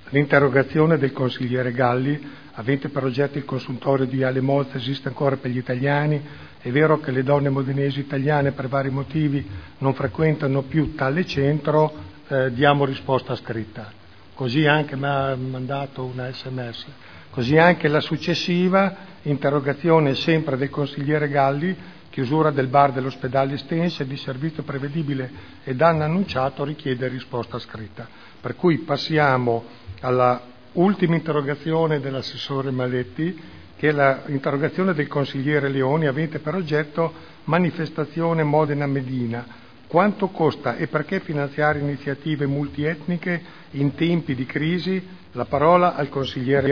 L'interrogazione del consigliere Galli, avente per oggetto il consultorio di Viale Mozza, esiste ancora per gli italiani? È vero che le donne modenesi italiane per vari motivi non frequentano più tale centro? Diamo risposta scritta. Così anche mi ha mandato una SMS. Così anche la successiva interrogazione, sempre del consigliere Galli, chiusura del bar dell'ospedale Estense, di servizio prevedibile e danno annunciato, richiede risposta scritta. Per cui passiamo alla ultima interrogazione dell'assessore Maletti, che è l'interrogazione del consigliere Leoni, avente per oggetto manifestazione Modena Medina. Quanto costa e perché finanziare iniziative multietniche in tempi di crisi? La parola al consigliere